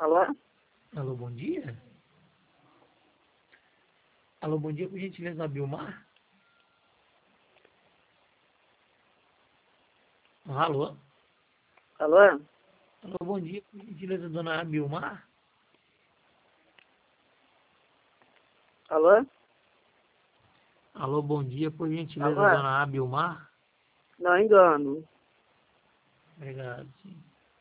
Alô? Alô, bom dia? Alô, bom dia, por gentileza, Bilmar? Alô? Alô? Alô, bom dia, por gentileza, dona Bilmar? Alô? Alô, bom dia, por gentileza, Alô? dona Bilmar? Não, engano. Obrigado, sim.